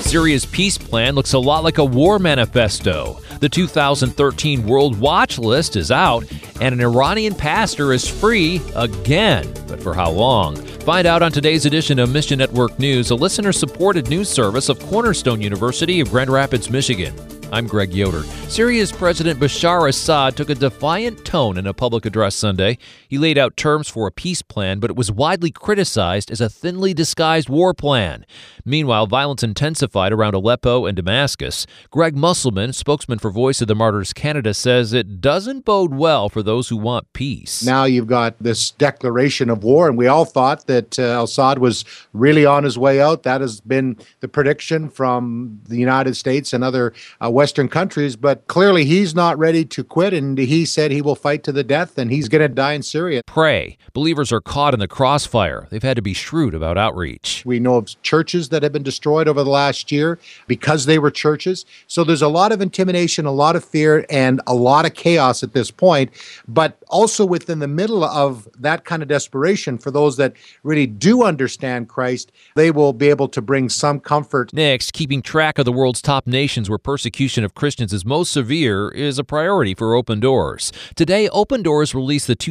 Syria's peace plan looks a lot like a war manifesto. The 2013 World Watch List is out, and an Iranian pastor is free again. But for how long? Find out on today's edition of Mission Network News, a listener-supported news service of Cornerstone University of Grand Rapids, Michigan. I'm Greg Yoder. Syria's President Bashar Assad took a defiant tone in a public address Sunday. He laid out terms for a peace plan, but it was widely criticized as a thinly disguised war plan. Meanwhile, violence intensified around Aleppo and Damascus. Greg Musselman, spokesman for Voice of the Martyrs Canada, says it doesn't bode well for those who want peace. Now you've got this declaration of war, and we all thought that Assad was really on his way out. That has been the prediction from the United States and other Western countries, but clearly he's not ready to quit, and he said he will fight to the death, and he's going to die in Syria. Pray. Believers are caught in the crossfire. They've had to be shrewd about outreach. We know of churches that have been destroyed over the last year because they were churches. So there's a lot of intimidation, a lot of fear, and a lot of chaos at this point. But also within the middle of that kind of desperation, for those that really do understand Christ, they will be able to bring some comfort. Next, keeping track of the world's top nations where persecution of Christians is most severe is a priority for Open Doors. Today, Open Doors released the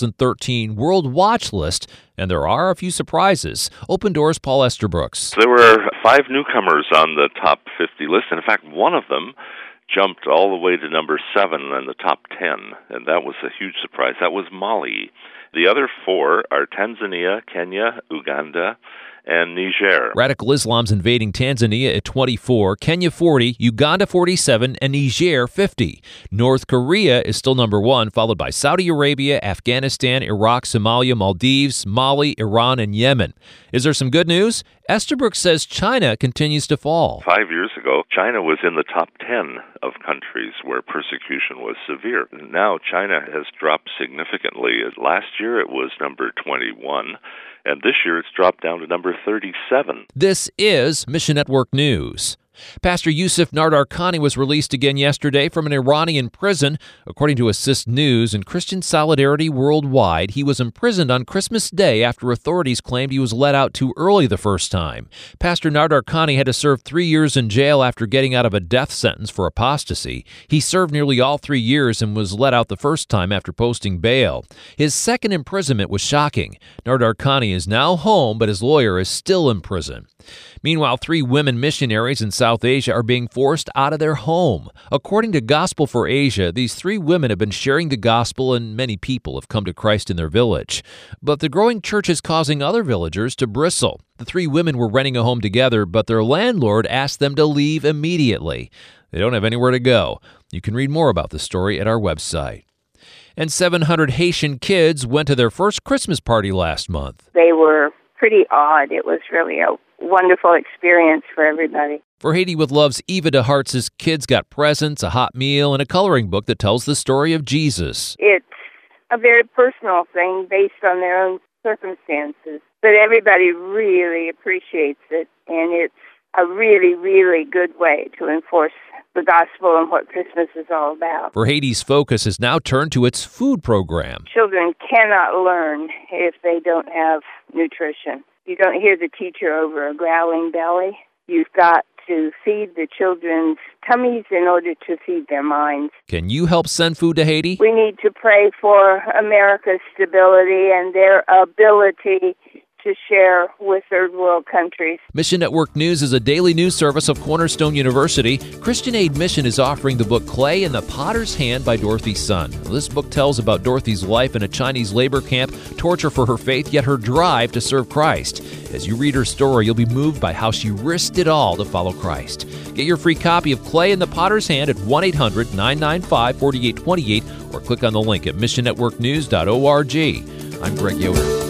2013 World Watch List, and there are a few surprises. Open Doors' Paul Esterbrooks. There were 5 newcomers on the top 50 list, and in fact, one of them jumped all the way to number 7 in the top 10, and that was a huge surprise. That was Mali. The other 4 are Tanzania, Kenya, Uganda, and Niger. Radical Islam's invading Tanzania at 24, Kenya 40, Uganda 47, and Niger 50. North Korea is still number 1, followed by Saudi Arabia, Afghanistan, Iraq, Somalia, Maldives, Mali, Iran, and Yemen. Is there some good news? Esterbrooks says China continues to fall. 5 years ago, China was in the top 10 of countries where persecution was severe. Now China has dropped significantly. Last year it was number 21. And this year it's dropped down to number 37. This is Mission Network News. Pastor Yusuf Nardarkhani was released again yesterday from an Iranian prison. According to Assist News and Christian Solidarity Worldwide, he was imprisoned on Christmas Day after authorities claimed he was let out too early the first time. Pastor Nardarkhani had to serve 3 years in jail after getting out of a death sentence for apostasy. He served nearly all 3 years and was let out the first time after posting bail. His second imprisonment was shocking. Nardarkhani is now home, but his lawyer is still in prison. Meanwhile, 3 women missionaries in South Asia are being forced out of their home. According to Gospel for Asia, these 3 women have been sharing the gospel and many people have come to Christ in their village. But the growing church is causing other villagers to bristle. The 3 women were renting a home together, but their landlord asked them to leave immediately. They don't have anywhere to go. You can read more about the story at our website. And 700 Haitian kids went to their first Christmas party last month. They were pretty odd. It was really a wonderful experience for everybody. For Haiti with Love's Eva DeHart's kids got presents, a hot meal, and a coloring book that tells the story of Jesus. It's a very personal thing based on their own circumstances, but everybody really appreciates it, and it's a really, really good way to enforce the gospel and what Christmas is all about. For Haiti's focus has now turned to its food program. Children cannot learn if they don't have nutrition. You don't hear the teacher over a growling belly. You've got to feed the children's tummies in order to feed their minds. Can you help send food to Haiti? We need to pray for America's stability and their ability to share with third world countries. Mission Network News is a daily news service of Cornerstone University. Christian Aid Mission is offering the book Clay in the Potter's Hand by Dorothy Sun. This book tells about Dorothy's life in a Chinese labor camp, torture for her faith, yet her drive to serve Christ. As you read her story, you'll be moved by how she risked it all to follow Christ. Get your free copy of Clay in the Potter's Hand at 1-800-995-4828 or click on the link at missionnetworknews.org. I'm Greg Yoder.